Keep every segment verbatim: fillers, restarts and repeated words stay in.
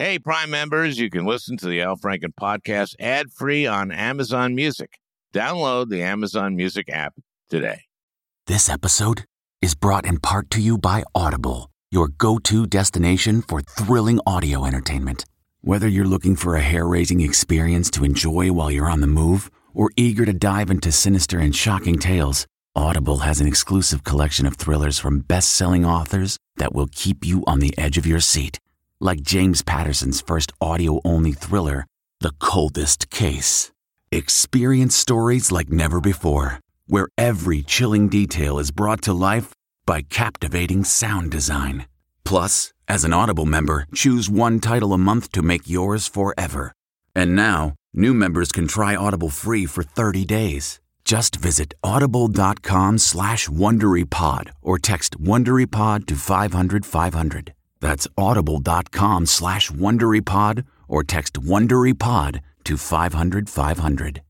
Hey, Prime members, you can listen to the Al Franken podcast ad-free on Amazon Music. Download the Amazon Music app today. This episode is brought in part to you by Audible, your go-to destination for thrilling audio entertainment. Whether you're looking for a hair-raising experience to enjoy while you're on the move or eager to dive into sinister and shocking tales, Audible has an exclusive collection of thrillers from best-selling authors that will keep you on the edge of your seat. Like James Patterson's first audio-only thriller, The Coldest Case. Experience stories like never before, where every chilling detail is brought to life by captivating sound design. Plus, as an Audible member, choose one title a month to make yours forever. And now, new members can try Audible free for thirty days. Just visit audible.com slash WonderyPod or text WonderyPod to five hundred five hundred. That's audible.com slash WonderyPod or text WonderyPod to five hundred five hundred.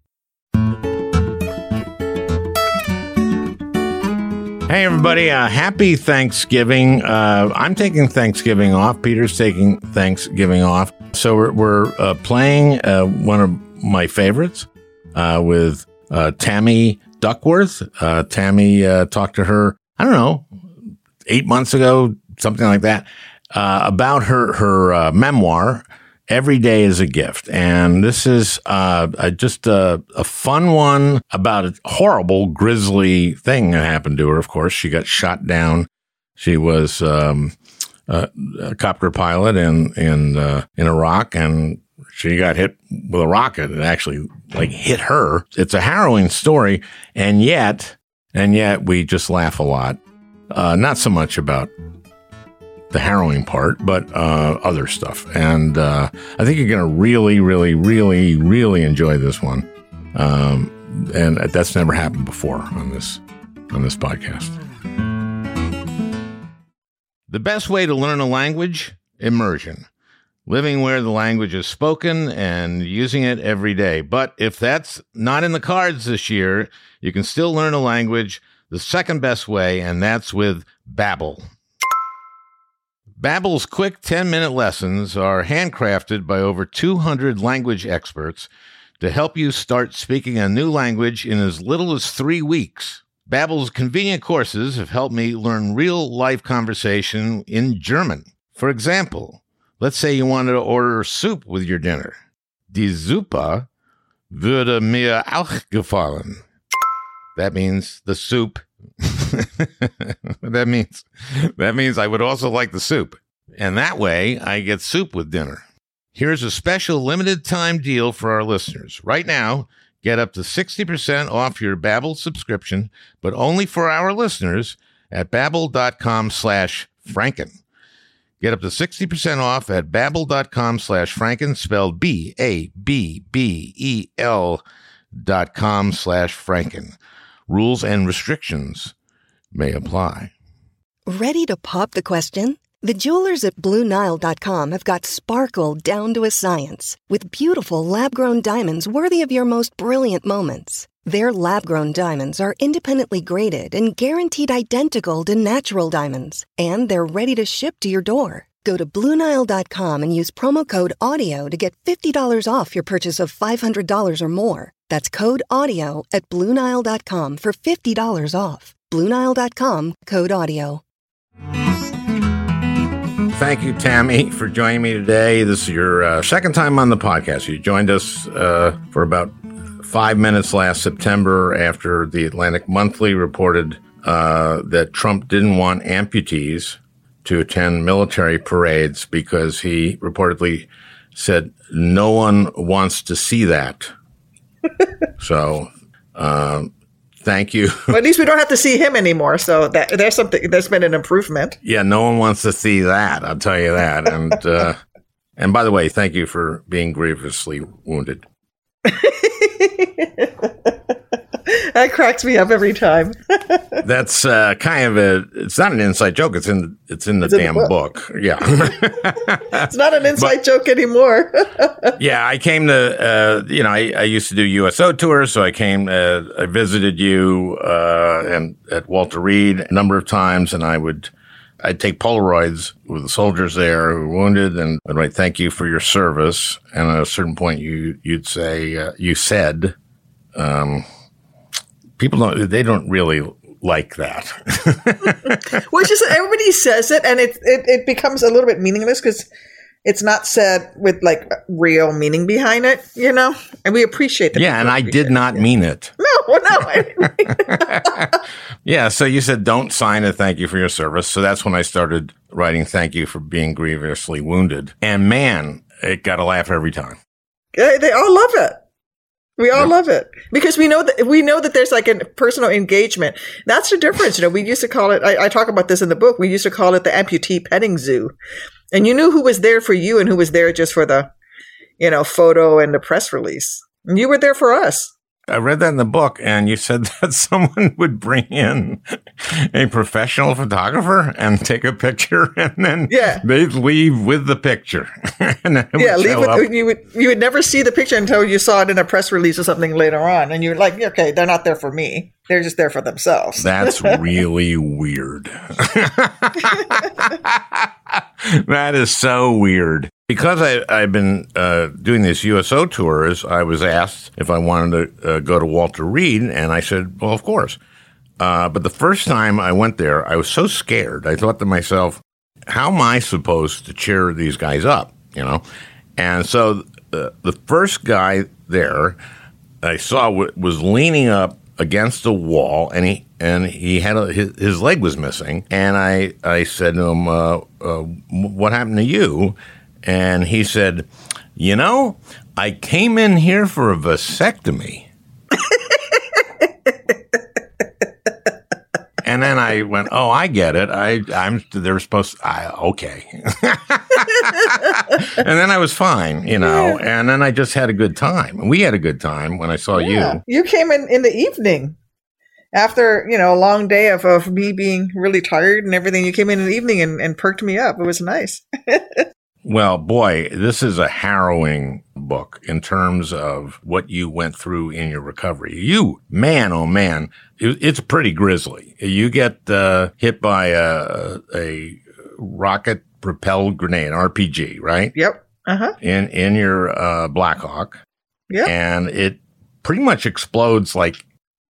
Hey, everybody. Uh, happy Thanksgiving. Uh, I'm taking Thanksgiving off. Peter's taking Thanksgiving off. So we're, we're uh, playing uh, one of my favorites uh, with uh, Tammy Duckworth. Uh, Tammy uh, talked to her, I don't know, eight months ago, something like that. Uh, about her her uh, memoir, Every Day is a Gift. And this is uh, a, just a, a fun one about a horrible, grisly thing that happened to her, of course. She got shot down. She was um, a, a copter pilot in in, uh, in Iraq, and she got hit with a rocket. It actually, like, hit her. It's a harrowing story, and yet, and yet we just laugh a lot. Uh, not so much about the harrowing part, but uh, other stuff. And uh, I think you're going to really, really, really, really enjoy this one. Um, and that's never happened before on this on this podcast. The best way to learn a language? Immersion. Living where the language is spoken and using it every day. But if that's not in the cards this year, you can still learn a language the second best way, and that's with Babbel. Babbel's quick ten-minute lessons are handcrafted by over two hundred language experts to help you start speaking a new language in as little as three weeks. Babbel's convenient courses have helped me learn real-life conversation in German. For example, let's say you wanted to order soup with your dinner. Die Suppe würde mir auch gefallen. That means the soup. that means that means I would also like the soup. And that way, I get soup with dinner. Here's a special limited time deal for our listeners. Right now, get up to sixty percent off your Babbel subscription, but only for our listeners at babbel.com slash Franken. Get up to sixty percent off at babbel.com slash Franken, spelled B A B B E L dot com slash Franken. Rules and restrictions may apply. Ready to pop the question? The jewelers at Blue Nile dot com have got sparkle down to a science with beautiful lab-grown diamonds worthy of your most brilliant moments. Their lab-grown diamonds are independently graded and guaranteed identical to natural diamonds, and they're ready to ship to your door. Go to Blue Nile dot com and use promo code AUDIO to get fifty dollars off your purchase of five hundred dollars or more. That's code AUDIO at Blue Nile dot com for fifty dollars off. Blue Nile dot com, code AUDIO. Thank you, Tammy, for joining me today. This is your uh, second time on the podcast. You joined us uh, for about five minutes last September after the Atlantic Monthly reported uh, that Trump didn't want amputees to attend military parades because he reportedly said no one wants to see that. So, um, thank you. Well, at least we don't have to see him anymore. So that there's something. There's been an improvement. Yeah, no one wants to see that. I'll tell you that. And uh, and by the way, thank you for being grievously wounded. That cracks me up every time. That's uh, kind of a. It's not an inside joke. It's in. It's in the it's damn in the book. book. Yeah. It's not an inside but, joke anymore. Yeah, I came to. Uh, you know, I, I used to do U S O tours, so I came. Uh, I visited you uh, and at Walter Reed a number of times, and I would I'd take Polaroids with the soldiers there who were wounded, and I'd write, thank you for your service. And at a certain point, you, you'd say, uh, you said, um, people don't, they don't really like that. Which is, everybody says it, and it, it, it becomes a little bit meaningless because it's not said with like real meaning behind it, you know? And we appreciate that. Yeah, and I did not mean it. No, well, no. I didn't mean it. Yeah, so you said don't sign a thank you for your service. So that's when I started writing thank you for being grievously wounded. And man, it got a laugh every time. They, they all love it. We all Yep. love it because we know that we know that there's like a personal engagement. That's the difference. You know, we used to call it, I, I talk about this in the book. We used to call it the amputee petting zoo. And you knew who was there for you and who was there just for the, you know, photo and the press release. And you were there for us. I read that in the book, and you said that someone would bring in a professional photographer and take a picture, and then Yeah. they'd leave with the picture. And then it Yeah, would leave show up. with, you would you would never see the picture until you saw it in a press release or something later on, and you're like, okay, they're not there for me; they're just there for themselves. That's really weird. That is so weird. Because I, I've been uh, doing these U S O tours, I was asked if I wanted to uh, go to Walter Reed, and I said, well, of course. Uh, but the first time I went there, I was so scared. I thought to myself, how am I supposed to cheer these guys up, you know? And so uh, the first guy there I saw w- was leaning up against a wall, and he and he had a, his, his leg was missing. And I, I said to him, uh, uh, what happened to you? And he said, you know, I came in here for a vasectomy. And then I went, oh, I get it. I, I'm, they're supposed to, I, okay. And then I was fine, you know, Yeah. and then I just had a good time. And we had a good time when I saw Yeah. you. You came in in the evening after, you know, a long day of, of me being really tired and everything. You came in in the evening and, and perked me up. It was nice. Well, boy, this is a harrowing book in terms of what you went through in your recovery. You, man, oh man, it, it's pretty grisly. You get uh, hit by a, a rocket propelled grenade, R P G, right? Yep. Uh-huh. In in your uh, Blackhawk. Yep. And it pretty much explodes, like,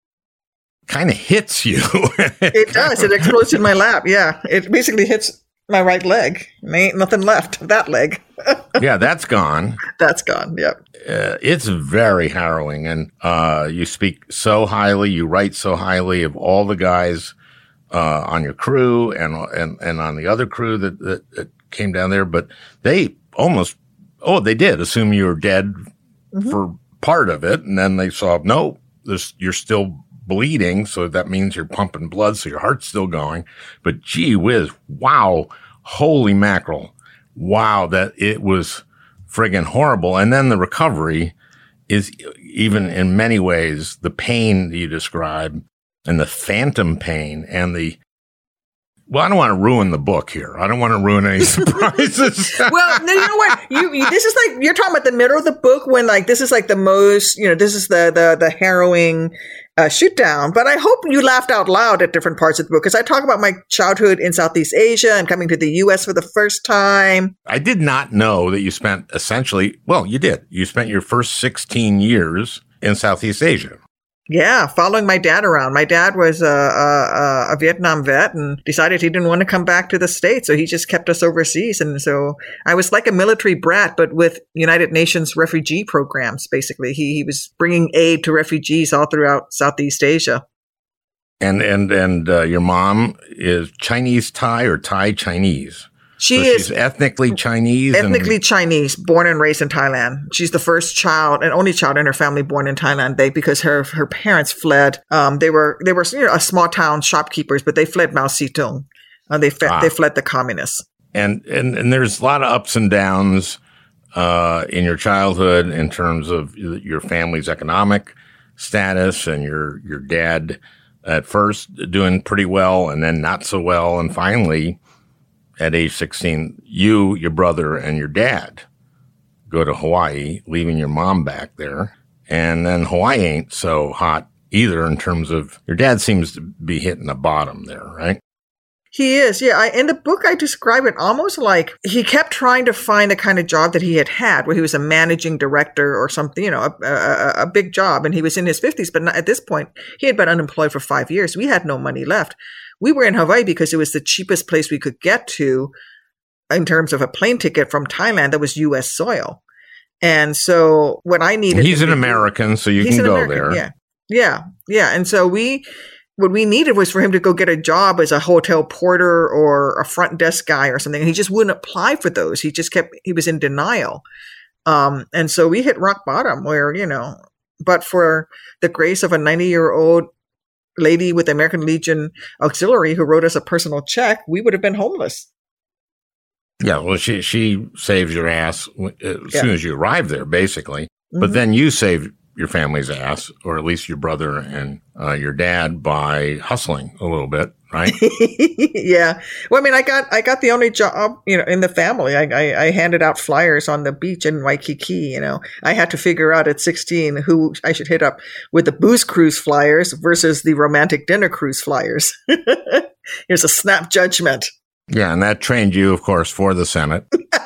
kind of hits you. It does. It explodes in my lap. Yeah. It basically hits my right leg. There ain't nothing left of that leg. Yeah, that's gone. That's gone. Yep. Uh, it's very harrowing, and uh, you speak so highly, you write so highly of all the guys uh, on your crew and and and on the other crew that, that, that came down there. But they almost, oh, they did assume you were dead mm-hmm. for part of it, and then they saw no, this you're still bleeding, so that means you're pumping blood, so your heart's still going. But gee whiz, wow, holy mackerel, wow, that it was friggin' horrible. And then the recovery is even in many ways the pain you describe and the phantom pain and the, well, I don't want to ruin the book here. I don't want to ruin any surprises. Well, no, you know what? You, you this is like you're talking about the middle of the book when like this is like the most, you know, this is the the the harrowing uh, shoot down. But I hope you laughed out loud at different parts of the book because I talk about my childhood in Southeast Asia and coming to the U S for the first time. I did not know that you spent essentially, well, you did. You spent your first sixteen years in Southeast Asia. Yeah, following my dad around. My dad was a, a, a Vietnam vet and decided he didn't want to come back to the States, so he just kept us overseas. And so I was like a military brat, but with United Nations refugee programs, basically. He, he was bringing aid to refugees all throughout Southeast Asia. And and and uh, your mom is Chinese Thai or Thai Chinese? She so is she's ethnically Chinese. Ethnically and- Chinese, born and raised in Thailand. She's the first child and only child in her family born in Thailand. They because her her parents fled. Um, they were they were you know, a small town shopkeepers, but they fled Mao Zedong. Uh, they fe- ah. they fled the communists. And and and there's a lot of ups and downs uh, in your childhood in terms of your family's economic status and your your dad at first doing pretty well and then not so well, and finally. At age sixteen, you, your brother, and your dad go to Hawaii, leaving your mom back there. And then Hawaii ain't so hot either in terms of your dad seems to be hitting the bottom there, right? He is, yeah. I, in the book, I describe it almost like he kept trying to find the kind of job that he had had, where he was a managing director or something, you know, a, a, a big job. And he was in his fifties, but not, at this point, he had been unemployed for five years. We had no money left. We were in Hawaii because it was the cheapest place we could get to in terms of a plane ticket from Thailand that was U S soil. And so what I needed... He's an American, so you can go American, there. Yeah, yeah, yeah. And so we... What we needed was for him to go get a job as a hotel porter or a front desk guy or something. And he just wouldn't apply for those. He just kept, he was in denial. Um, and so we hit rock bottom where, you know, but for the grace of a ninety year old lady with the American Legion Auxiliary who wrote us a personal check, we would have been homeless. Yeah. Well, she, she saves your ass as yeah. soon as you arrive there, basically. Mm-hmm. But then you save your family's ass, or at least your brother and uh, your dad, by hustling a little bit, right? Yeah. Well, I mean, I got I got the only job, you know, in the family. I, I I handed out flyers on the beach in Waikiki. You know, I had to figure out at sixteen who I should hit up with the booze cruise flyers versus the romantic dinner cruise flyers. Here's a snap judgment. Yeah, and that trained you, of course, for the Senate.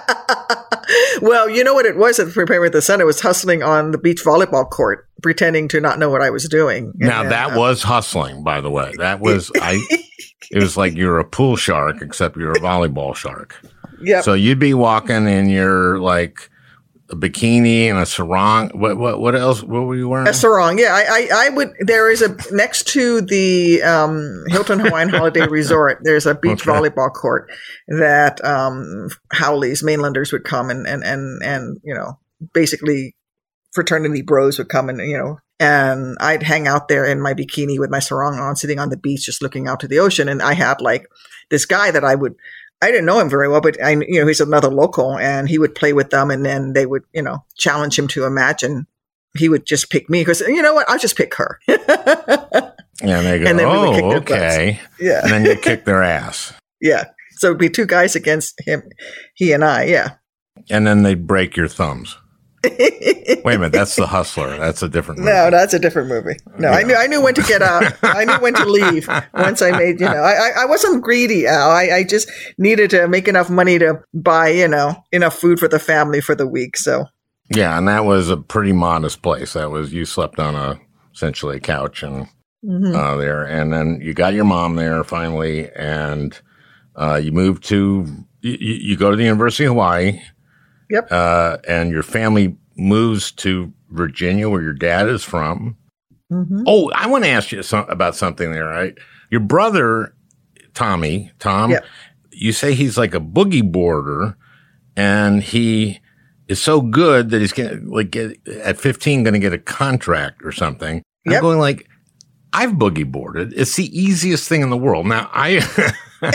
Well, you know what it was at preparing for the Senate was hustling on the beach volleyball court, pretending to not know what I was doing. Now, and, that uh, was hustling, by the way. That was, I, it was like you're a pool shark, except you're a volleyball shark. Yeah. So you'd be walking in your, like, a bikini and a sarong. What, what, what else? What were you wearing? A sarong. Yeah. I, I, I would, there is a, next to the, um, Hilton Hawaiian Holiday Resort, there's a beach okay. volleyball court that, um, Howleys, mainlanders would come and, and, and, and, you know, basically fraternity bros would come and, you know, and I'd hang out there in my bikini with my sarong on, sitting on the beach, just looking out to the ocean. And I had like this guy that I would, I didn't know him very well, but I, you know, he's another local, and he would play with them, and then they would, you know, challenge him to a match, and he would just pick me because, you know what, I'll just pick her. Yeah, and they go, and then oh, we would kick their okay. Butts. Yeah, and then you kick their ass. Yeah, so it'd be two guys against him, he and I. Yeah, and then they'd break your thumbs. Wait a minute, that's The Hustler. That's a different movie. No, that's a different movie. No, yeah. I knew I knew when to get out. I knew when to leave once I made, you know, I, I wasn't greedy, Al. I, I just needed to make enough money to buy, you know, enough food for the family for the week. So yeah, and that was a pretty modest place. That was, you slept on a essentially a couch and mm-hmm. uh, there, and then you got your mom there finally, and uh, you moved to you, you go to the University of Hawaii. Yep. Uh, and your family moves to Virginia, where your dad is from. Mm-hmm. Oh, I want to ask you some, about something there, right? Your brother, Tommy, Tom, yep. you say he's like a boogie boarder, and he is so good that he's gonna, like, get, at fifteen going to get a contract or something. Yep. I'm going like, I've boogie boarded. It's the easiest thing in the world. Now, I,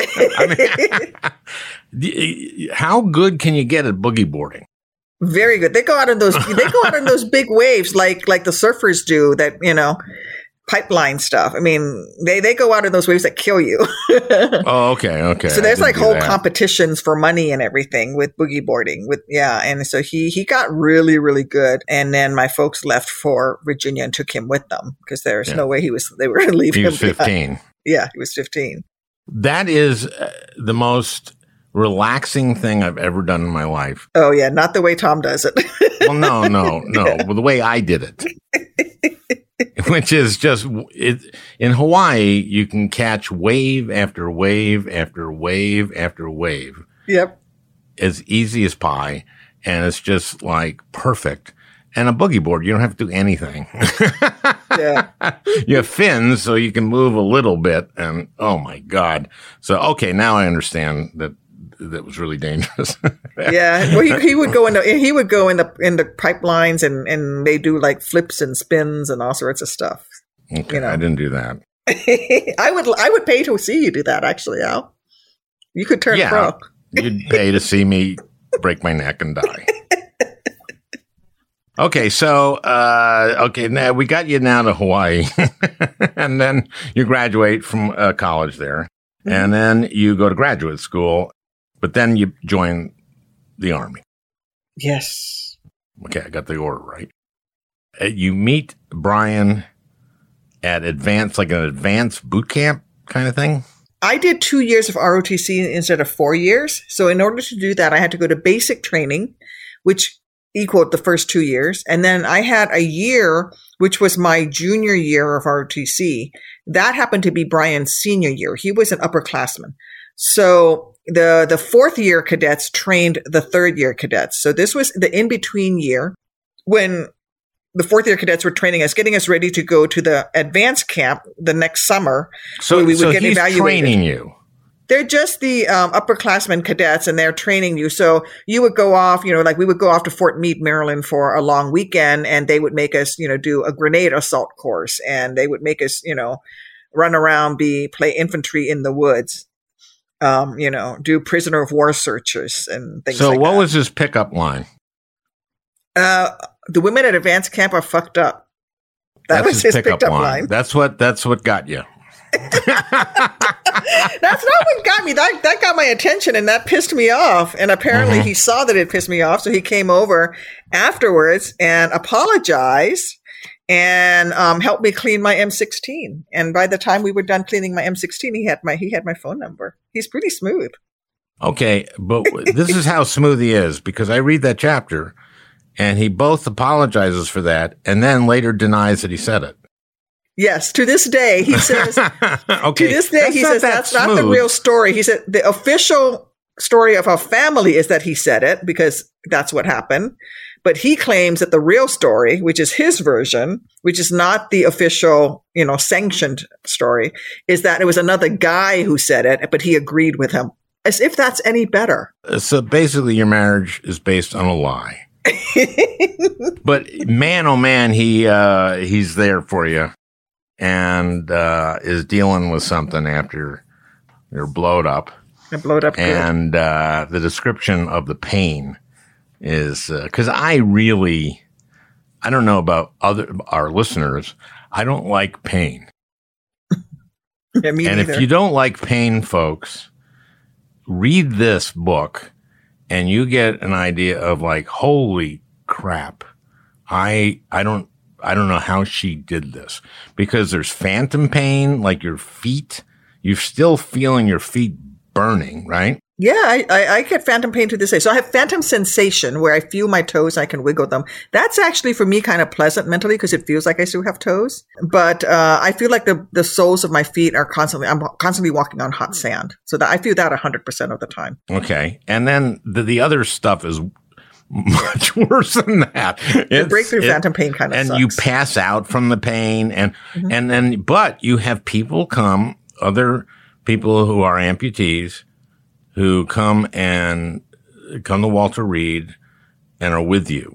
I mean, how good can you get at boogie boarding? Very good. They go out on those. They go out on those big waves, like like the surfers do. That, you know, pipeline stuff. I mean, they they go out on those waves that kill you. Oh, okay, okay. So there's like whole that. competitions for money and everything with boogie boarding. With yeah, and so he he got really really good. And then my folks left for Virginia and took him with them because there's yeah. no way he was they were going to leave he him. He was fifteen. Behind. Yeah, he was fifteen. That is uh, the most relaxing thing I've ever done in my life. Oh, yeah. Not the way Tom does it. Well, no, no, no. Yeah. Well, the way I did it, which is just it, in Hawaii, you can catch wave after wave after wave after wave. Yep. As easy as pie. And it's just like perfect. And a boogie board, you don't have to do anything. Yeah. You have fins, so you can move a little bit. And oh my God. So, okay, now I understand that that was really dangerous. Yeah. Well, he, he would go in the, he would go in the, in the pipelines and, and they do like flips and spins and all sorts of stuff. Okay. You know? I didn't do that. I would, I would pay to see you do that, actually, Al. You could turn yeah, pro. You'd pay to see me break my neck and die. Okay, so, uh, okay, now we got you now to Hawaii, and then you graduate from uh, college there, mm-hmm. and then you go to graduate school, but then you join the Army. Yes. Okay, I got the order right. Uh, you meet Brian at advanced, like an advanced boot camp kind of thing? I did two years of R O T C instead of four years. So in order to do that, I had to go to basic training, which equaled the first two years. And then I had a year, which was my junior year of R O T C. That happened to be Brian's senior year. He was an upperclassman. So the, the fourth year cadets trained the third year cadets. So this was the in-between year when the fourth year cadets were training us, getting us ready to go to the advanced camp the next summer. So, we would so get he's evaluated. training you. They're just the um, upperclassmen cadets, and they're training you. So you would go off, you know, like we would go off to Fort Meade, Maryland for a long weekend, and they would make us, you know, do a grenade assault course, and they would make us, you know, run around, be play infantry in the woods, um, you know, do prisoner of war searches and things So like what that. was his pickup line? Uh, the women at advanced camp are fucked up. That That's was his pickup, pickup line. line. That's what that's what got you. That's not what got me. That that got my attention, and that pissed me off. And apparently, Mhm. he saw that it pissed me off, so he came over afterwards and apologized and um, helped me clean my M sixteen. And by the time we were done cleaning my M sixteen, he had my he had my phone number. He's pretty smooth. Okay, but this is how smooth he is, because I read that chapter and he both apologizes for that and then later denies that he said it. Yes, to this day, he says. Okay. To this day, that's he not says that that's not the smooth. real story. He said the official story of our family is that he said it because that's what happened. But he claims that the real story, which is his version, which is not the official, you know, sanctioned story, is that it was another guy who said it, but he agreed with him. As if that's any better. So basically, your marriage is based on a lie. But man, oh man, he uh, he's there for you, and uh, is dealing with something after you're blowed up. I blowed up good. And uh, the description of the pain is because uh, I really, I don't know about other our listeners. I don't like pain, Yeah, me and neither. if you don't like pain, folks, read this book and you get an idea of like, holy crap. I, I don't, I don't know how she did this, because there's phantom pain, like your feet, you're still feeling your feet burning, right? Yeah, I, I, I get phantom pain to this day. So I have phantom sensation where I feel my toes, I can wiggle them. That's actually for me kind of pleasant mentally because it feels like I still have toes. But uh, I feel like the, the soles of my feet are constantly, I'm constantly walking on hot sand. So that I feel that one hundred percent of the time. Okay. And then the, the other stuff is much worse than that. The It's- breakthrough it- phantom pain kind of and sucks. you pass out from the pain, and Mhm. and then but you have people come, other people who are amputees, who come and come to Walter Reed and are with you,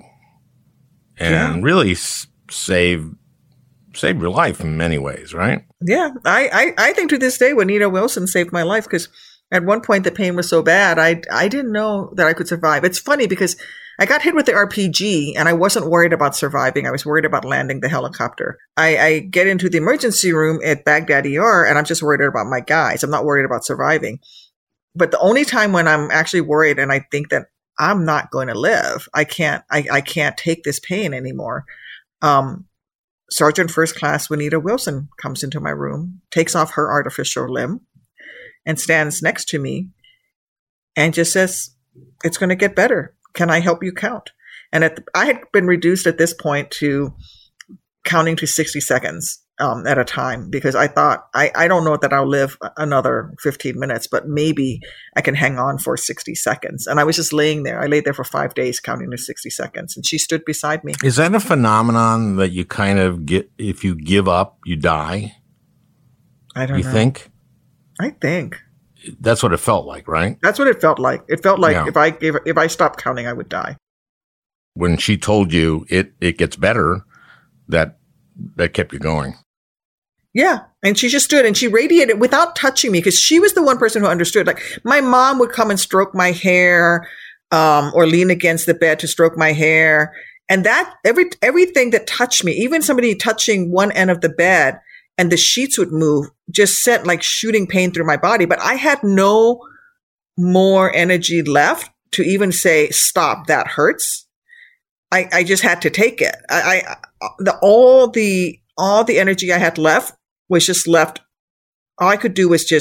and Yeah. really s- save save your life in many ways, right? Yeah, I, I, I think to this day, Juanita Wilson saved my life because at one point the pain was so bad, I, I didn't know that I could survive. It's funny because I got hit with the R P G and I wasn't worried about surviving. I was worried about landing the helicopter. I, I get into the emergency room at Baghdad E R and I'm just worried about my guys. I'm not worried about surviving. But the only time when I'm actually worried and I think that I'm not going to live, I can't, I, I can't take this pain anymore. Um, Sergeant First Class Juanita Wilson comes into my room, takes off her artificial limb, and stands next to me and just says, "It's going to get better. Can I help you count?" And at the, I had been reduced at this point to counting to sixty seconds um, at a time because I thought, I, I don't know that I'll live another fifteen minutes, but maybe I can hang on for sixty seconds. And I was just laying there. I laid there for five days counting to sixty seconds, and she stood beside me. Is that a phenomenon that you kind of get, if you give up, you die? I don't You know. think? I think. That's what it felt like, right? That's what it felt like. It felt like Yeah. if I gave, if I stopped counting, I would die. When she told you it, it gets better, that that kept you going. Yeah. And she just stood and she radiated without touching me because she was the one person who understood. Like my mom would come and stroke my hair um, or lean against the bed to stroke my hair. And that every everything that touched me, even somebody touching one end of the bed and the sheets would move, just sent like shooting pain through my body. But I had no more energy left to even say, "Stop, that hurts." I, I just had to take it. I, I the all the all the energy I had left was just left. All I could do was just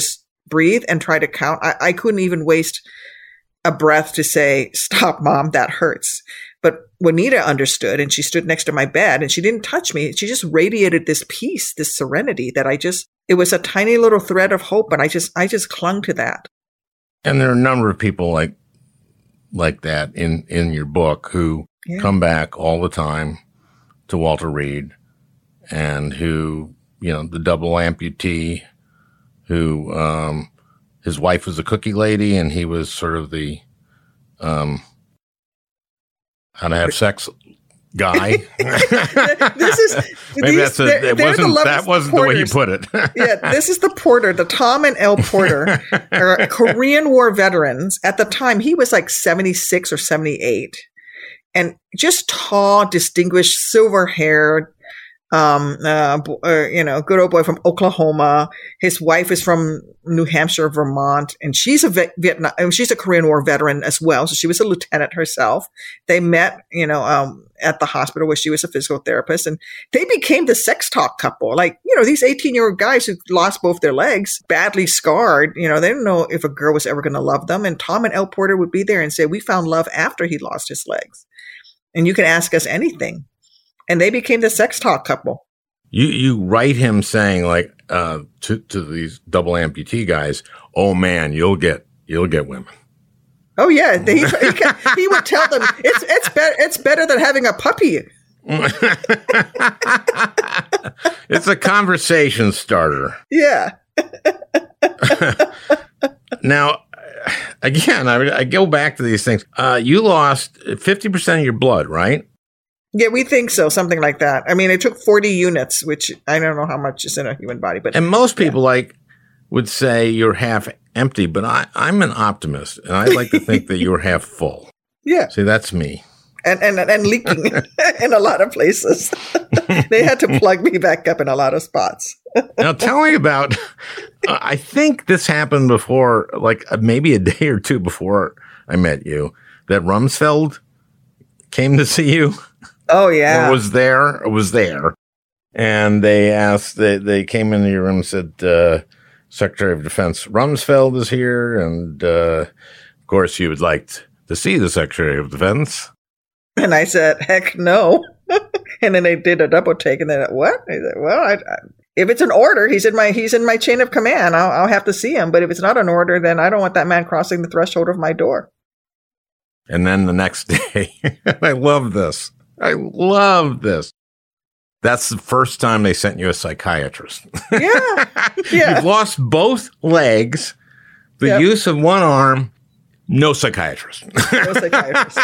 breathe and try to count. I, I couldn't even waste a breath to say, stop, Mom, that hurts. But Juanita understood, and she stood next to my bed, and she didn't touch me. She just radiated this peace, this serenity that I just, it was a tiny little thread of hope, and I just, I just clung to that. And there are a number of people like, like that in, in your book who yeah. come back all the time to Walter Reed, and who, you know, the double amputee, who, um, his wife was a cookie lady, and he was sort of the, um, how to have sex guy. This is maybe these, that's a, it wasn't that wasn't the way you put it. Yeah, this is the Porter, the Tom and Elle Porter, are Korean War veterans. At the time, he was like seventy-six or seventy-eight, and just tall, distinguished, silver haired. Um, uh, uh, you know, good old boy from Oklahoma. His wife is from New Hampshire, Vermont, and she's a Vietnam. She's a Korean War veteran as well. So she was a lieutenant herself. They met, you know, um, at the hospital where she was a physical therapist, and they became the sex talk couple. Like, you know, these eighteen-year-old guys who lost both their legs, badly scarred. You know, they didn't know if a girl was ever going to love them. And Tom and Elle Porter would be there and say, "We found love after he lost his legs, and you can ask us anything." And they became the sex talk couple. You you write him saying like uh, to to these double amputee guys, "Oh man, you'll get you'll get women." Oh yeah, he he, can, he would tell them it's it's better it's better than having a puppy. It's a conversation starter. Yeah. Now, again, I I go back to these things. Uh, you lost fifty percent of your blood, right? Yeah, we think so, something like that. I mean, it took forty units, which I don't know how much is in a human body, but and most people yeah. like would say you're half empty, but I, I'm an optimist, and I like to think that you're half full. Yeah, see, that's me, and and and leaking in a lot of places. They had to plug me back up in a lot of spots. Now, tell me about. Uh, I think this happened before, like uh, maybe a day or two before I met you. That Rumsfeld came to see you. Oh yeah, or was there? Or was there? And they asked. They they came into your room and said, uh, "Secretary of Defense Rumsfeld is here, and uh, of course you would like to see the Secretary of Defense." And I said, "Heck no!" And then they did a double take, and then what? I said, "Well, I, I, if it's an order, he's in my he's in my chain of command. I'll, I'll have to see him. But if it's not an order, then I don't want that man crossing the threshold of my door." And then the next day, I love this. I love this. That's the first time they sent you a psychiatrist. Yeah. Yeah. You've lost both legs, the yep. use of one arm, no psychiatrist. No psychiatrist.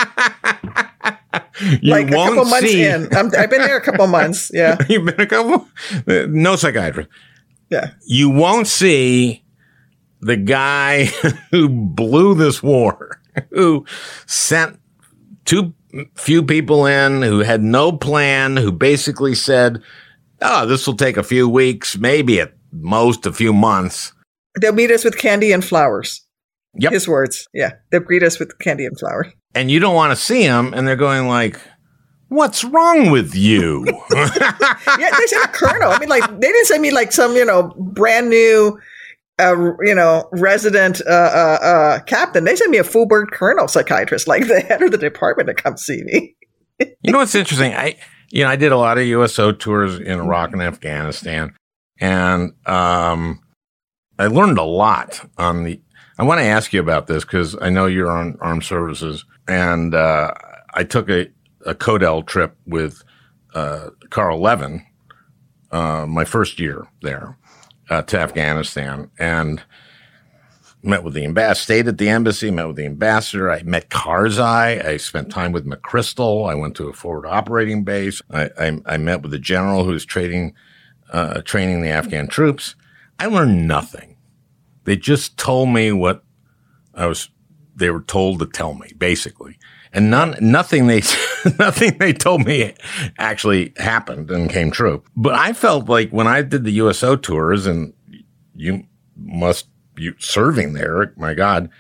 You like won't a couple months see. in. I'm, I've been there a couple months. Yeah. You've been a couple? No psychiatrist. Yeah. You won't see the guy who blew this war, who sent two few people in, who had no plan, who basically said, "Oh, this will take a few weeks, maybe at most a few months. They'll meet us with candy and flowers." Yep. His words. Yeah. They'll greet us with candy and flowers. And you don't want to see them, and they're going like, "What's wrong with you?" Yeah, they said a colonel. I mean, like, they didn't send me like some, you know, brand new Uh, you know, resident uh, uh, uh, captain. They sent me a full-bird colonel psychiatrist, like the head of the department, to come see me. You know what's interesting? I, you know, I did a lot of U S O tours in Iraq and Afghanistan, and um, I learned a lot on the. I want to ask you about this because I know you're on armed services, and uh, I took a, a CODEL trip with uh, Carl Levin, uh, my first year there. Uh, to Afghanistan, and met with the ambassador, stayed at the embassy, met with the ambassador. I met Karzai. I spent time with McChrystal. I went to a forward operating base. I, I, I met with the general who's training, uh, training the Afghan troops. I learned nothing. They just told me what I was, they were told to tell me, basically. And none, nothing they, nothing they told me actually happened and came true. But I felt like when I did the U S O tours, and you must, you serving there, my God,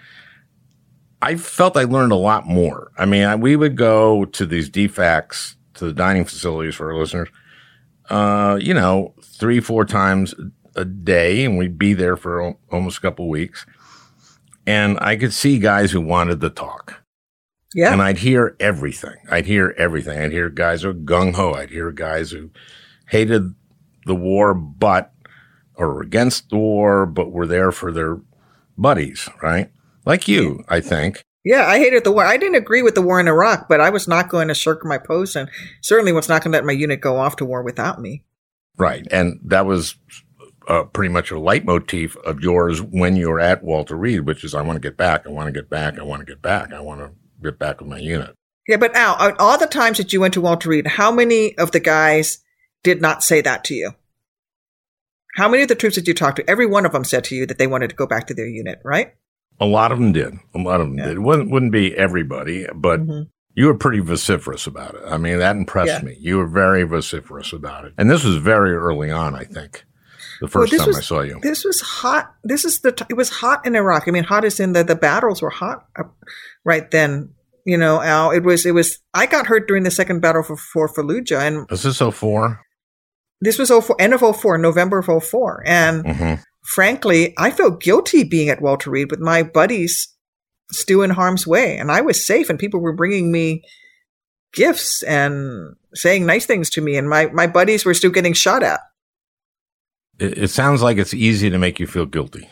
I felt I learned a lot more. I mean, I, we would go to these D FACs, to the dining facilities for our listeners, uh, you know, three, four times a day, and we'd be there for al- almost a couple of weeks. And I could see guys who wanted to talk. Yeah. And I'd hear everything. I'd hear everything. I'd hear guys who were gung-ho. I'd hear guys who hated the war, but, or were against the war, but were there for their buddies, right? Like you, I think. Yeah, I hated the war. I didn't agree with the war in Iraq, but I was not going to shirk my post, and certainly was not going to let my unit go off to war without me. Right. And that was uh, pretty much a leitmotif of yours when you were at Walter Reed, which is, I want to get back, I want to get back, I want to get back, I want to get back with my unit. Yeah, but Al, out all the times that you went to Walter Reed, how many of the guys did not say that to you? How many of the troops that you talked to, every one of them said to you that they wanted to go back to their unit, right? A lot of them did. A lot of them Yeah. did. It wouldn't, wouldn't be everybody, but Mm-hmm. you were pretty vociferous about it. I mean, that impressed Yeah. me. You were very vociferous about it. And this was very early on, I think, the first this time was- I saw you. This was hot. This is the, t- it was hot in Iraq. I mean, hot as in the, the battles were hot uh, right then. You know, Al, it was, it was, I got hurt during the second battle for, for Fallujah, and Was this oh four? this was oh four, end of oh four, November of oh four. And Mm-hmm. frankly, I felt guilty being at Walter Reed with my buddies still in harm's way. And I was safe, and people were bringing me gifts and saying nice things to me. And my, my buddies were still getting shot at. It, it sounds like it's easy to make you feel guilty.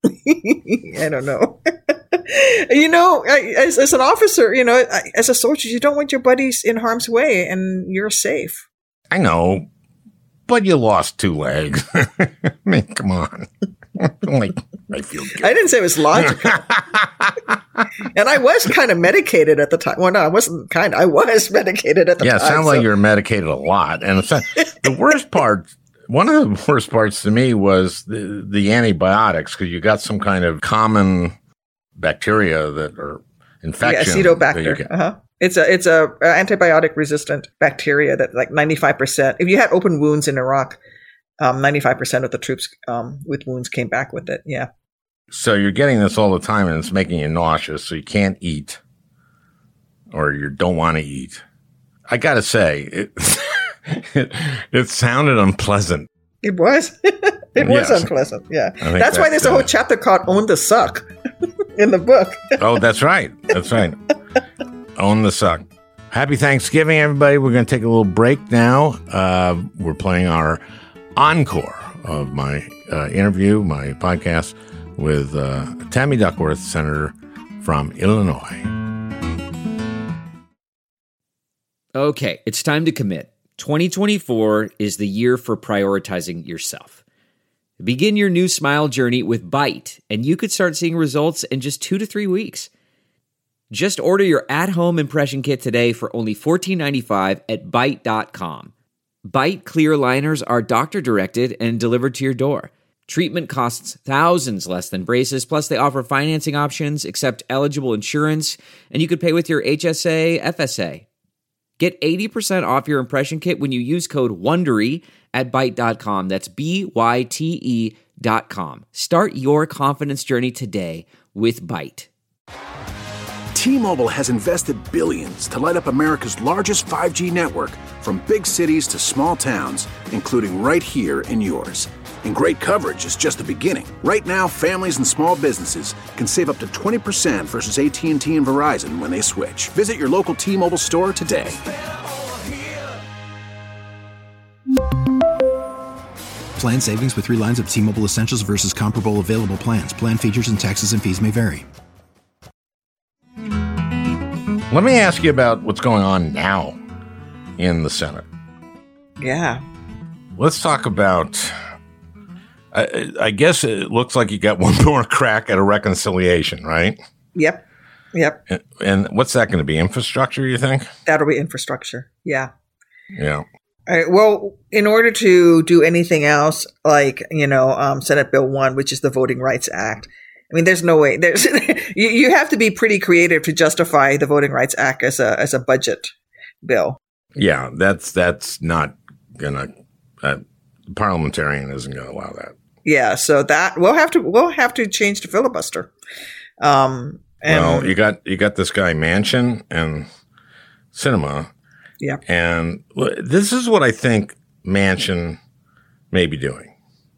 I don't know. You know, as, as an officer, you know, as a soldier, you don't want your buddies in harm's way, and you're safe. I know, but you lost two legs. I mean, come on. Like, I feel guilty. I didn't say it was logical. And I was kind of medicated at the time. Well, no, I wasn't kind of. I was medicated at the Yeah, it time. sounds so- like you're medicated a lot. And it's, the worst part, one of the worst parts to me was the, the antibiotics, because you got some kind of common bacteria that are infection. Yeah, that you Acetobacter. get. Uh-huh. It's a it's a uh, antibiotic resistant bacteria that like ninety-five percent. If you had open wounds in Iraq, um, ninety-five percent of the troops um, with wounds came back with it. Yeah. So you're getting this all the time, and it's making you nauseous, so you can't eat, or you don't want to eat. I got to say, it, it it sounded unpleasant. It was. It was Yes. unpleasant. Yeah. I think That's why that, there's a whole uh, chapter called Own the Suck in the book. Oh, that's right. That's right. Own the suck. Happy Thanksgiving, everybody. We're going to take a little break now. Uh, we're playing our encore of my uh, interview, my podcast with uh, Tammy Duckworth, Senator from Illinois. Okay, it's time to commit. twenty twenty-four is the year for prioritizing yourself. Begin your new smile journey with Byte, and you could start seeing results in just two to three weeks. Just order your at-home impression kit today for only fourteen ninety-five at byte dot com. Byte clear liners are doctor-directed and delivered to your door. Treatment costs thousands less than braces, plus they offer financing options, accept eligible insurance, and you could pay with your H S A, F S A. Get eighty percent off your impression kit when you use code WONDERY at byte dot com. That's B Y T E dot com. Start your confidence journey today with Byte. T-Mobile has invested billions to light up America's largest five G network, from big cities to small towns, including right here in yours. And great coverage is just the beginning. Right now, families and small businesses can save up to twenty percent versus A T and T and Verizon when they switch. Visit your local T-Mobile store today. Plan savings with three lines of T-Mobile Essentials versus comparable available plans. Plan features and taxes and fees may vary. Let me ask you about what's going on now in the Senate. Yeah. Let's talk about, I, I guess it looks like you got one more crack at a reconciliation, right? Yep. Yep. And, and what's that going to be? Infrastructure, you think? That'll be infrastructure. Yeah. Yeah. All right. Well, in order to do anything else, like, you know, um, Senate Bill one, which is the Voting Rights Act, I mean, there's no way. There's you, you have to be pretty creative to justify the Voting Rights Act as a as a budget bill. Yeah, that's that's not gonna. Uh, parliamentarian isn't gonna allow that. Yeah, so that we'll have to we'll have to change the filibuster. Um, and Well, you got you got this guy Manchin and Sinema, yeah, and this is what I think Manchin may be doing.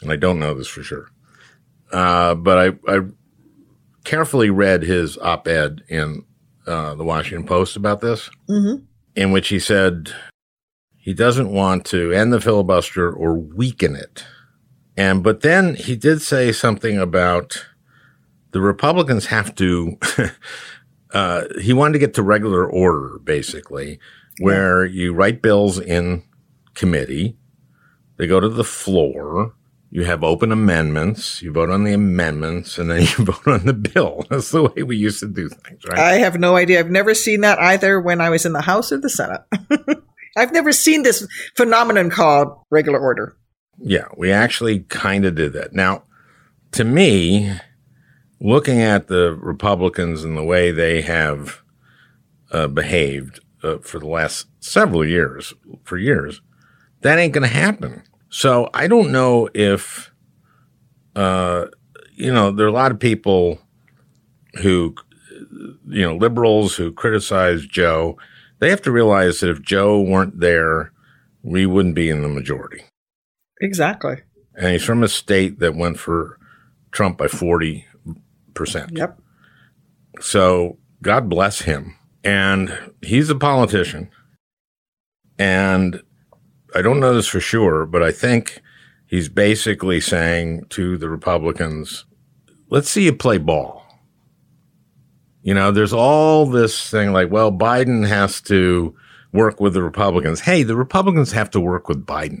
and I don't know this for sure, uh, but I, I carefully read his op-ed in uh, the Washington Post about this, mm-hmm. in which he said he doesn't want to end the filibuster or weaken it. And but then he did say something about the Republicans have to uh, he wanted to get to regular order, basically, where you write bills in committee, they go to the floor, you have open amendments, you vote on the amendments, and then you vote on the bill. That's the way we used to do things, right? I have no idea. I've never seen that either when I was in the House or the Senate. I've never seen this phenomenon called regular order. Yeah, we actually kind of did that. Now, to me, looking at the Republicans and the way they have uh, behaved uh, for the last several years, for years, that ain't going to happen. So I don't know if, uh, you know, there are a lot of people who, you know, liberals who criticize Joe. They have to realize that if Joe weren't there, we wouldn't be in the majority. Exactly. And he's from a state that went for Trump by forty percent. Yep. So God bless him. And he's a politician. And I don't know this for sure, but I think he's basically saying to the Republicans, let's see you play ball. You know, there's all this thing like, well, Biden has to work with the Republicans. Hey, the Republicans have to work with Biden.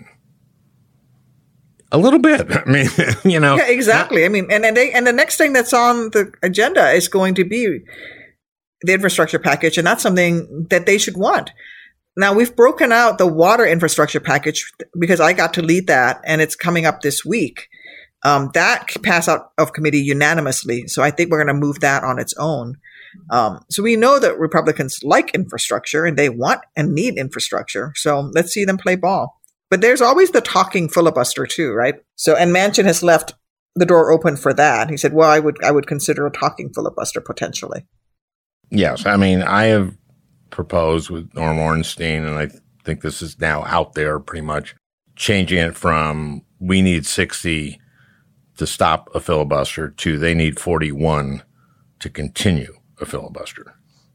A little bit. I mean, you know. Yeah, exactly. Not- I mean, and and, they, and the next thing that's on the agenda is going to be the infrastructure package, and that's something that they should want. Now, we've broken out the water infrastructure package because I got to lead that, and it's coming up this week. Um, that passed out of committee unanimously, so I think we're going to move that on its own. Um, so we know that Republicans like infrastructure, and they want and need infrastructure. So let's see them play ball. But there's always the talking filibuster too, right? So, and Manchin has left the door open for that. He said, well, I would I would consider a talking filibuster potentially. Yes. I mean, I have proposed with Norm Ornstein, and I think this is now out there pretty much, changing it from we need sixty to stop a filibuster to they need forty-one to continue a filibuster.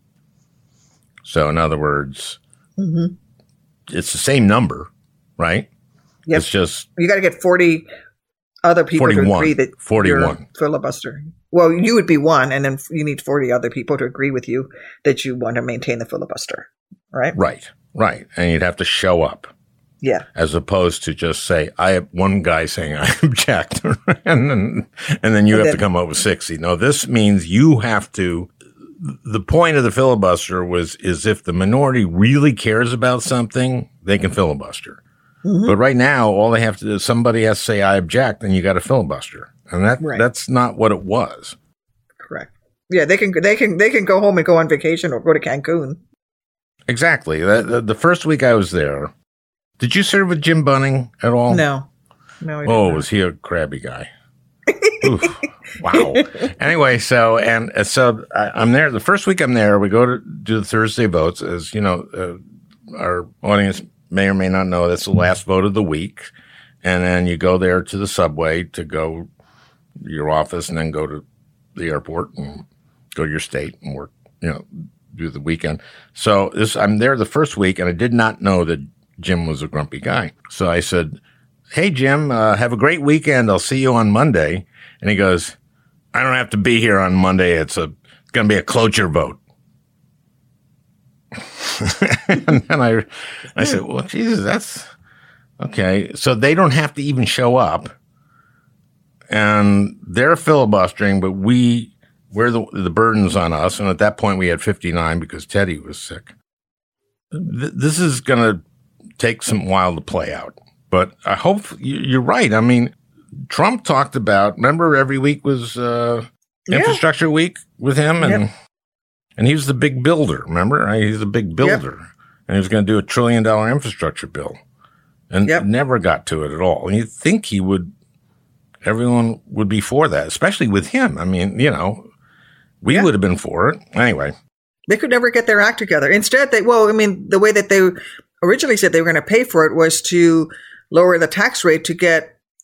So in other words, mm-hmm. it's the same number, right? Yep. It's just you got to get forty other people forty-one, to agree that forty-one. You're a filibuster. Well, you would be one, and then you need forty other people to agree with you that you want to maintain the filibuster, right? Right, right. And you'd have to show up. Yeah. As opposed to just say, I have one guy saying I object, and then and then you and have then, to come up with sixty. No, this means you have to. The point of the filibuster was is if the minority really cares about something, they can filibuster. Mm-hmm. But right now, all they have to do is somebody has to say I object, and you got to filibuster, and that right. that's not what it was. Correct. Yeah, they can they can they can go home and go on vacation or go to Cancun. Exactly. The, the, the first week I was there, did you serve with Jim Bunning at all? No, no. Oh, was he a crabby guy? Oof, wow. Anyway, so and uh, so I, I'm there. The first week I'm there, we go to do the Thursday votes. As you know, uh, our audience may or may not know, that's the last vote of the week. And then you go there to the subway to go to your office and then go to the airport and go to your state and work, you know, do the weekend. So this, I'm there the first week, and I did not know that Jim was a grumpy guy. So I said, hey, Jim, uh, have a great weekend. I'll see you on Monday. And he goes, I don't have to be here on Monday. It's a it's going to be a cloture vote. And then I, I said, well, Jesus, that's okay. So they don't have to even show up, and they're filibustering, but we, we're the, the burden's on us. And at that point we had fifty-nine because Teddy was sick. Th- this is going to take some while to play out, but I hope you're right. I mean, Trump talked about, remember every week was, uh, yeah. infrastructure week with him, and, yep. and he was the big builder. Remember, he's a big builder, yep. and he was going to do a trillion dollar infrastructure bill, and yep. never got to it at all. And you'd think he would, everyone would be for that, especially with him. I mean, you know, we yeah. would have been for it anyway. They could never get their act together. Instead, they, well, I mean, the way that they originally said they were going to pay for it was to lower the tax rate to get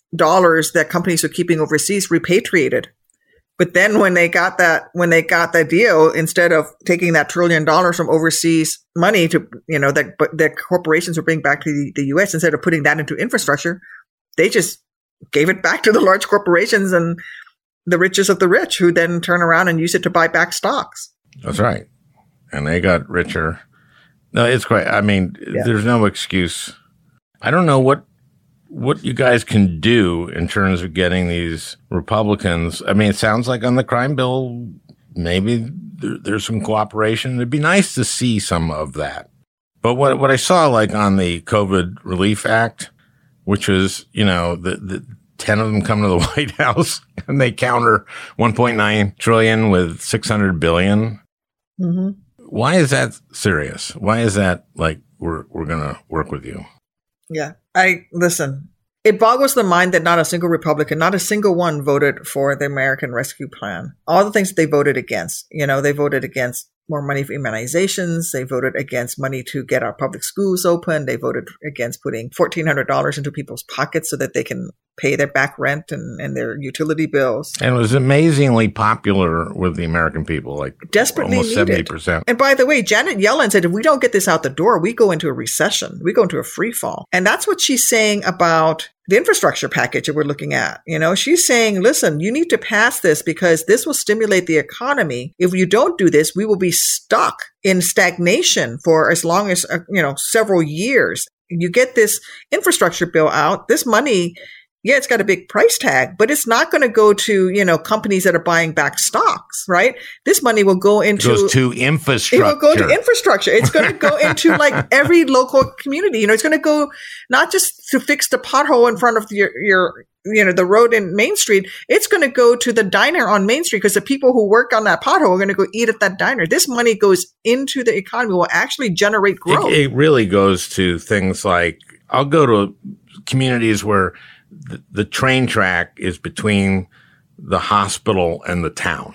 dollars that companies were keeping overseas repatriated. But then when they got that, when they got that deal, instead of taking that trillion dollars from overseas money to, you know, that that corporations were bringing back to the, the U S, instead of putting that into infrastructure, they just gave it back to the large corporations and the richest of the rich, who then turn around and use it to buy back stocks. That's right. And they got richer. No, it's quite, I mean, yeah. There's no excuse. I don't know what what you guys can do in terms of getting these Republicans. I mean, it sounds like on the crime bill, maybe there, there's some cooperation. It'd be nice to see some of that. But what what I saw, like on the COVID Relief Act, which was, you know, the, the ten of them come to the White House and they counter one point nine trillion with six hundred billion. Mm-hmm. Why is that serious? Why is that like, we're, we're going to work with you? Yeah. I listen, it boggles the mind that not a single Republican, not a single one voted for the American Rescue Plan. All the things that they voted against, you know, they voted against more money for immunizations. They voted against money to get our public schools open. They voted against putting fourteen hundred dollars into people's pockets so that they can pay their back rent and, and their utility bills. And it was amazingly popular with the American people, like desperately almost needed. seventy percent. And by the way, Janet Yellen said, if we don't get this out the door, we go into a recession. We go into a free fall. And that's what she's saying about the infrastructure package that we're looking at. You know, she's saying, listen, you need to pass this because this will stimulate the economy. If you don't do this, we will be stuck in stagnation for as long as, uh, you know, several years. You get this infrastructure bill out, this money, yeah, it's got a big price tag, but it's not going to go to, you know, companies that are buying back stocks, right? This money will go into... It goes to infrastructure. It will go to infrastructure. It's going to go into like every local community. You know, it's going to go not just to fix the pothole in front of your, your, you know, the road in Main Street. It's going to go to the diner on Main Street because the people who work on that pothole are going to go eat at that diner. This money goes into the economy, will actually generate growth. It, it really goes to things like, I'll go to communities where The, the train track is between the hospital and the town.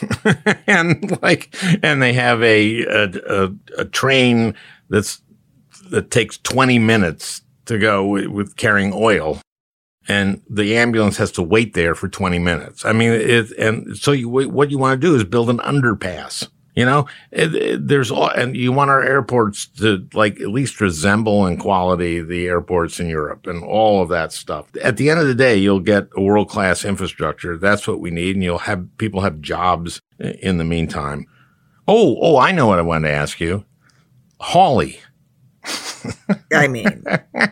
and like, and they have a, a, a, a train that's, that takes twenty minutes to go with, with carrying oil. And the ambulance has to wait there for twenty minutes. I mean, it, and so you, what you want to do is build an underpass. You know, it, it, there's all, and you want our airports to like at least resemble in quality the airports in Europe and all of that stuff. At the end of the day, you'll get a world-class infrastructure. That's what we need. And you'll have people have jobs in the meantime. Oh, oh, I know what I wanted to ask you. Hawley. I mean,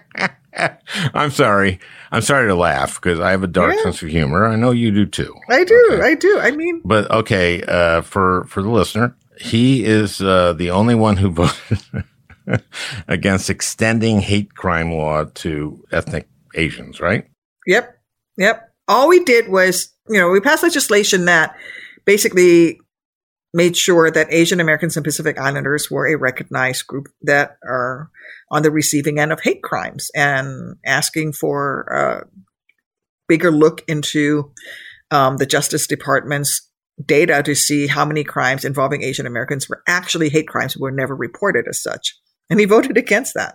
I'm sorry. I'm sorry to laugh because I have a dark yeah. sense of humor. I know you do too. I do. Okay. I do. I mean, but okay. Uh, for, for the listener, he is, uh, the only one who voted against extending hate crime law to ethnic Asians, right? Yep. Yep. All we did was, you know, we passed legislation that basically made sure that Asian Americans and Pacific Islanders were a recognized group that are on the receiving end of hate crimes, and asking for a bigger look into um, the Justice Department's data to see how many crimes involving Asian Americans were actually hate crimes, were never reported as such. And he voted against that.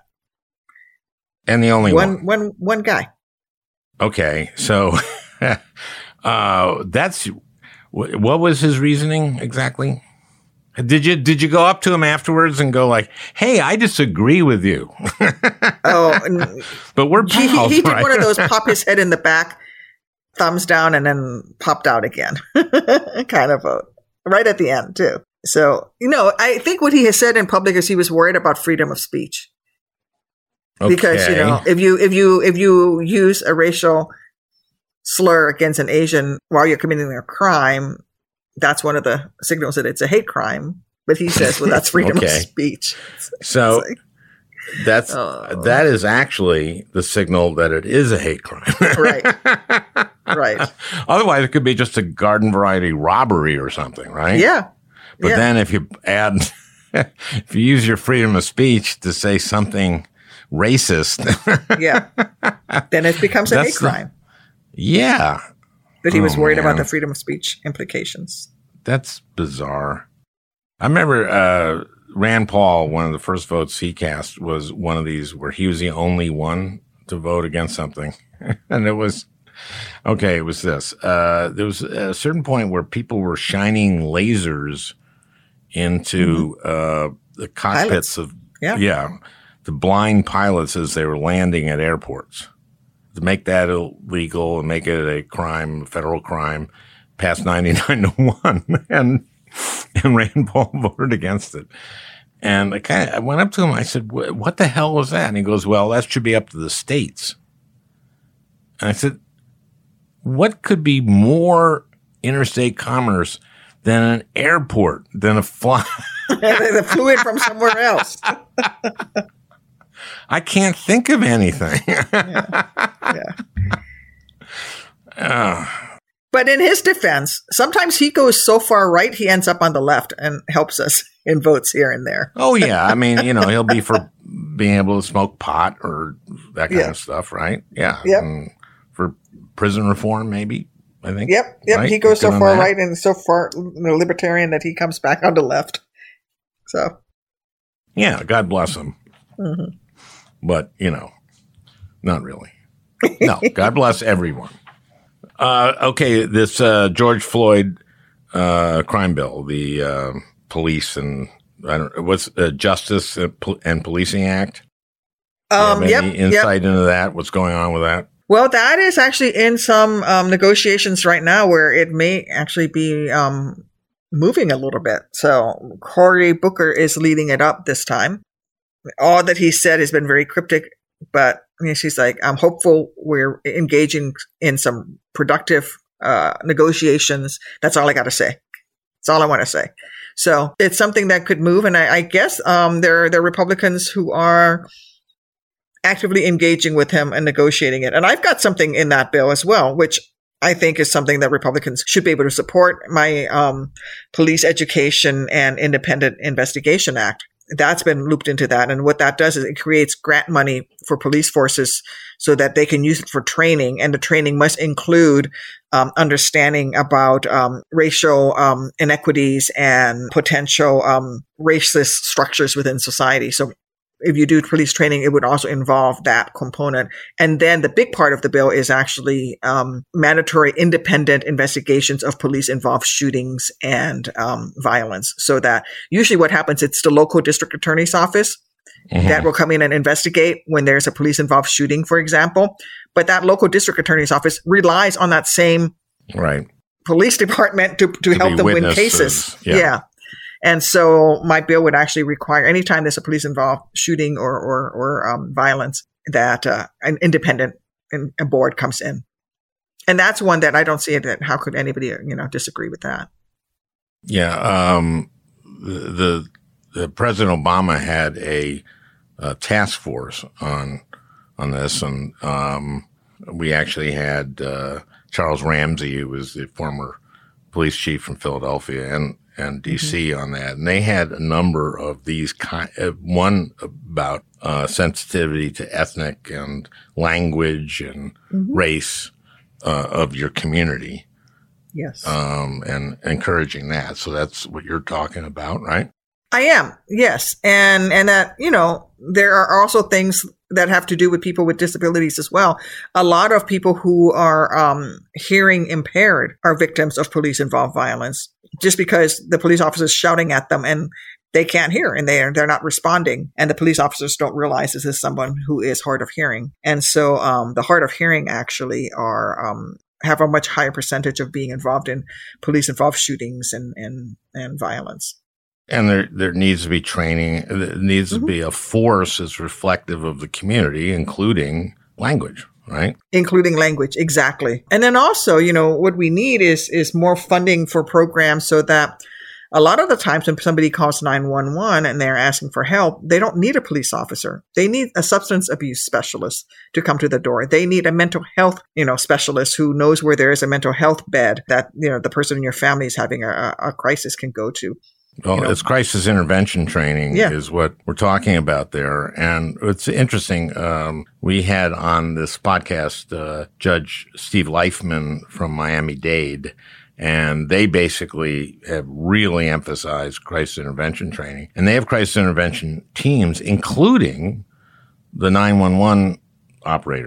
And the only one, one, one, one guy. Okay. So uh, that's, what was his reasoning exactly? Did you did you go up to him afterwards and go like, "Hey, I disagree with you"? Oh, but we're pals, he, he did right? one of those pop his head in the back, thumbs down, and then popped out again, kind of vote right at the end too. So you know, I think what he has said in public is he was worried about freedom of speech, okay. because you know if you if you if you use a racial slur against an Asian while you're committing a crime, that's one of the signals that it's a hate crime. But he says, well, that's freedom okay. of speech. So like, that's, oh. that is actually the signal that it is a hate crime. Right. Right. Otherwise, it could be just a garden variety robbery or something, right? Yeah. But yeah. then if you add, if you use your freedom of speech to say something racist. yeah. Then it becomes a hate crime. The, yeah. But he was oh, worried man. about the freedom of speech implications. That's bizarre. I remember uh, Rand Paul, one of the first votes he cast was one of these where he was the only one to vote against something. And it was Okay, it was this. Uh, there was a certain point where people were shining lasers into mm-hmm. uh, the cockpits pilots. of yeah. yeah, the blind pilots as they were landing at airports. To make that illegal and make it a crime, a federal crime, passed ninety-nine to one, and and Rand Paul voted against it. And I kind of I went up to him. I said, "What the hell was that?" And he goes, "Well, that should be up to the states." And I said, "What could be more interstate commerce than an airport, than a fly?" They flew in from somewhere else. I can't think of anything. yeah. yeah. Uh, but in his defense, sometimes he goes so far right, he ends up on the left and helps us in votes here and there. Oh, yeah. I mean, you know, he'll be for being able to smoke pot or that kind yeah. of stuff, right? Yeah. Yep. And for prison reform, maybe, I think. Yep. Yep. Right? He goes so far that. right and so far you know, libertarian that he comes back on the left. So. Yeah. God bless him. Mm-hmm. But, you know, not really. No, God bless everyone. Uh, okay, this uh, George Floyd uh, crime bill, the uh, police and I don't what's uh, Justice and Policing Act. Um, Do you have yep, any insight yep. into that? What's going on with that? Well, that is actually in some um, negotiations right now where it may actually be um, moving a little bit. So Cory Booker is leading it up this time. All that he said has been very cryptic, but you know, she's like, I'm hopeful we're engaging in some productive uh, negotiations. That's all I got to say. That's all I want to say. So it's something that could move. And I, I guess um, there, there are Republicans who are actively engaging with him and negotiating it. And I've got something in that bill as well, which I think is something that Republicans should be able to support. My um, Police Education and Independent Investigation Act. That's been looped into that. And what that does is it creates grant money for police forces so that they can use it for training. And the training must include um, understanding about um, racial um, inequities and potential um, racist structures within society. So if you do police training, it would also involve that component. And then the big part of the bill is actually um, mandatory independent investigations of police-involved shootings and um, violence. So that usually what happens, it's the local district attorney's office mm-hmm. that will come in and investigate when there's a police-involved shooting, for example. But that local district attorney's office relies on that same right. police department to, to, to help them win cases. Yeah. yeah. And so my bill would actually require anytime there's a police involved shooting or or, or um, violence that uh, an independent in, a board comes in. And that's one that I don't see it. How could anybody, you know, disagree with that? Yeah. Um, the, the President Obama had a, a task force on, on this. And, um, we actually had, uh, Charles Ramsey, who was the former police chief from Philadelphia, and, and D C mm-hmm. on that. And they had a number of these kind uh, one about, uh, sensitivity to ethnic and language and mm-hmm. race, uh, of your community. Yes. Um, and encouraging that. So that's what you're talking about, right? I am. Yes. And, and that, you know, there are also things that have to do with people with disabilities as well. A lot of people who are, um, hearing impaired are victims of police involved violence just because the police officers shouting at them and they can't hear and they're, they're not responding. And the police officers don't realize this is someone who is hard of hearing. And so, um, the hard of hearing actually are, um, have a much higher percentage of being involved in police involved shootings and, and, and violence. And there, there needs to be training. There needs Mm-hmm. to be a force that's reflective of the community, including language, right? Including language. Exactly. And then also, you know, what we need is, is more funding for programs so that a lot of the times when somebody calls nine one one and they're asking for help, they don't need a police officer. They need a substance abuse specialist to come to the door. They need a mental health, you know, specialist who knows where there is a mental health bed that, you know, the person in your family is having a, a crisis can go to. Well, you know? It's crisis intervention training Yeah. is what we're talking about there. And it's interesting. Um, we had on this podcast, uh, Judge Steve Leifman from Miami-Dade, and they basically have really emphasized crisis intervention training. And they have crisis intervention teams, including the nine one one operators.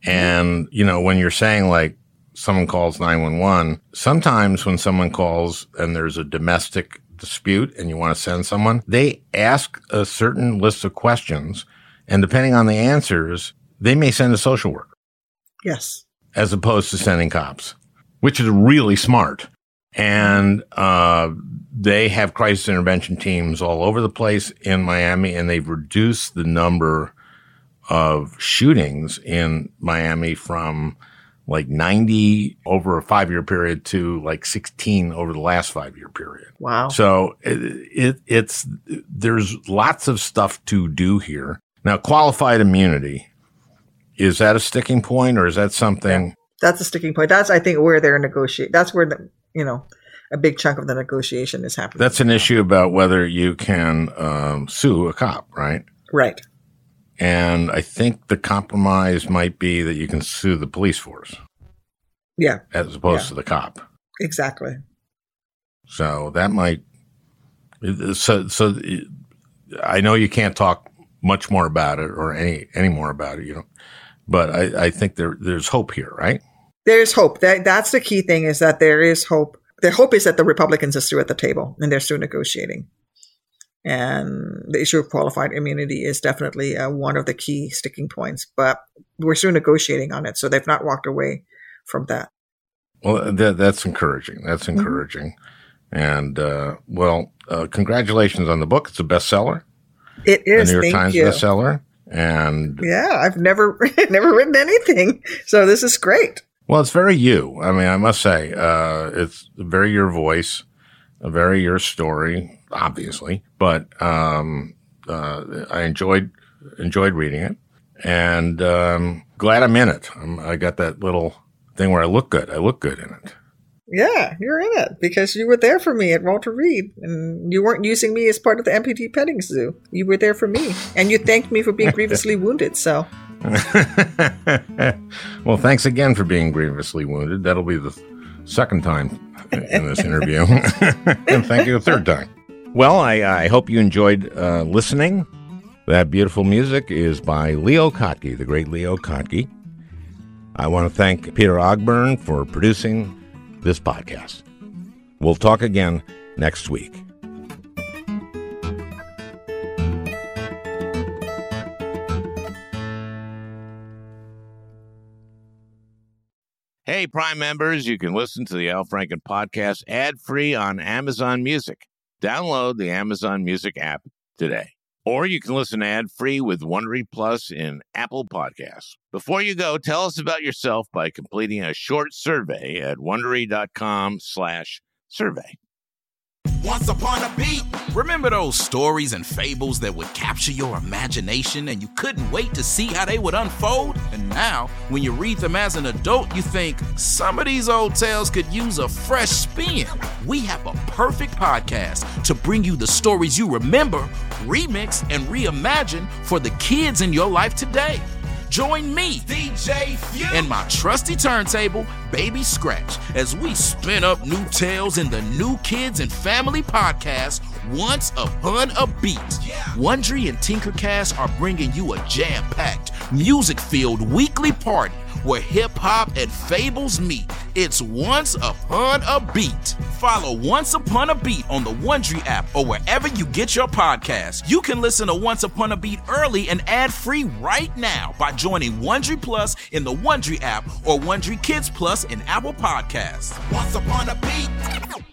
And, you know, when you're saying like someone calls nine one one, sometimes when someone calls and there's a domestic dispute and you want to send someone, they ask a certain list of questions. And depending on the answers, they may send a social worker. Yes. As opposed to sending cops, which is really smart. And uh, they have crisis intervention teams all over the place in Miami, and they've reduced the number of shootings in Miami from like ninety over a five-year period to like sixteen over the last five-year period. Wow. So it, it, it's there's lots of stuff to do here. Now, qualified immunity, is that a sticking point, or is that something? Yeah, that's a sticking point. That's, I think, where they're negotiating. That's where, the, you know, a big chunk of the negotiation is happening. That's an issue about whether you can um, sue a cop, right? Right. And I think the compromise might be that you can sue the police force. Yeah. As opposed yeah. to the cop. Exactly. So that might, so, so I know you can't talk much more about it or any, any more about it, you know, but I, I think there, there's hope here, right? There's hope. That that's the key thing, is that there is hope. The hope is that the Republicans are still at the table and they're still negotiating. And the issue of qualified immunity is definitely uh, one of the key sticking points, but we're still negotiating on it. So they've not walked away from that. Well, that, that's encouraging. That's encouraging. Mm-hmm. And, uh, well, uh, congratulations on the book. It's a bestseller. It is. The New York Thank Times you. bestseller. And yeah, I've never, never written anything. So this is great. Well, it's very you. I mean, I must say, uh, it's very your voice, a very your story. Obviously, but um, uh, I enjoyed enjoyed reading it, and um, glad I'm in it. I'm, I got that little thing where I look good. I look good in it. Yeah, you're in it because you were there for me at Walter Reed, and you weren't using me as part of the M P T petting zoo. You were there for me, and you thanked me for being grievously wounded. So, well, thanks again for being grievously wounded. That'll be the second time in this interview, and thank you a third time. Well, I, I hope you enjoyed uh, listening. That beautiful music is by Leo Kottke, the great Leo Kottke. I want to thank Peter Ogburn for producing this podcast. We'll talk again next week. Hey, Prime members, you can listen to the Al Franken podcast ad-free on Amazon Music. Download the Amazon Music app today. Or you can listen ad-free with Wondery Plus in Apple Podcasts. Before you go, tell us about yourself by completing a short survey at Wondery.com slash survey. Once upon a beat. Remember those stories and fables that would capture your imagination and you couldn't wait to see how they would unfold? And now, when you read them as an adult, you think, some of these old tales could use a fresh spin. We have a perfect podcast to bring you the stories you remember, remix, and reimagine for the kids in your life today. Join me, D J Few, and my trusty turntable, Baby Scratch, as we spin up new tales in the New Kids and Family podcast, Once Upon a Beat. Yeah. Wondery and Tinkercast are bringing you a jam-packed, music-filled weekly party where hip-hop and fables meet. It's Once Upon a Beat. Follow Once Upon a Beat on the Wondery app or wherever you get your podcasts. You can listen to Once Upon a Beat early and ad-free right now by joining Wondery Plus in the Wondery app or Wondery Kids Plus in Apple Podcasts. Once Upon a Beat.